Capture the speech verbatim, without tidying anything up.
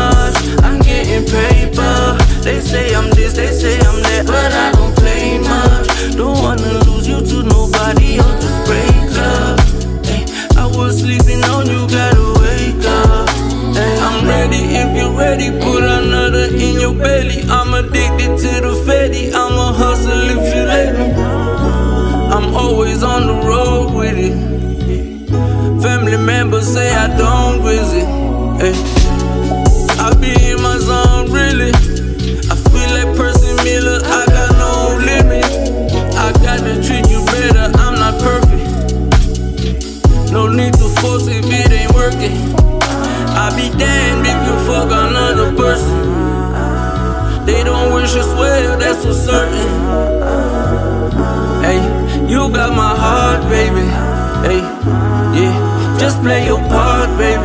much. I'm getting paper. They say I'm this, they say I'm that, but I don't play much. Don't wanna lose you to nobody else, just break up. Hey, I was sleeping on you, gotta wake up. Hey, I'm ready if you're ready, put another in your belly. I'm addicted to the fatty, I'ma hustle if you let me. I'm always on the road with it. Family members say I don't visit. Hey, I be in my zone really. I feel like Percy Miller, I got no limit. I gotta treat you better, I'm not perfect. No need to force if it ain't working. I be damned if you fuck another person. They don't wish us well, that's for certain. Hey, you got my heart, baby. Hey, yeah, just play your part, baby.